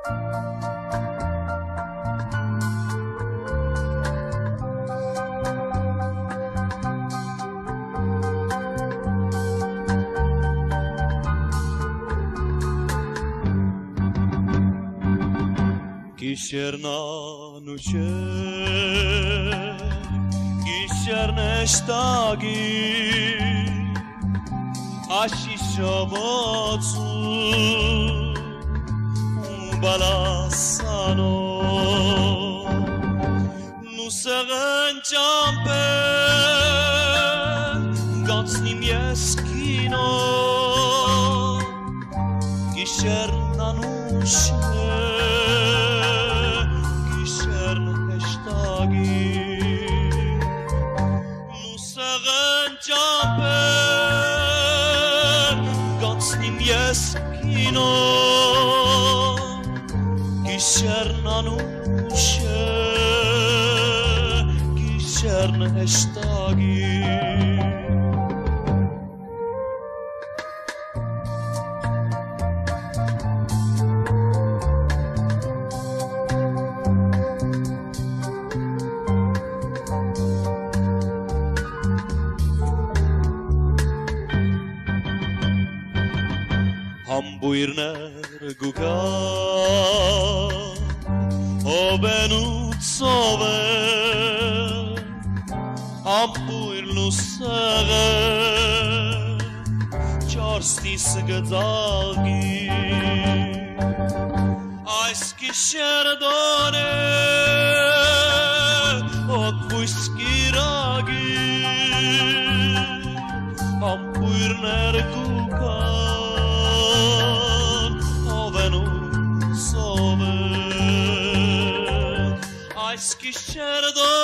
Գիշերնանուչե գիշերն էշտագի աշիշովոցու բալասանո նուսեղն ճամպեր գանցնիմ ես կինո գիշերնանուչե Kino Gişernanuşe Gişern eştagi Buyurner guga o benutsove Ambuyr lusere Çorstis gdagi Ayski şerdone Od buyskiragi Ambuyurner guga Ayski şerdo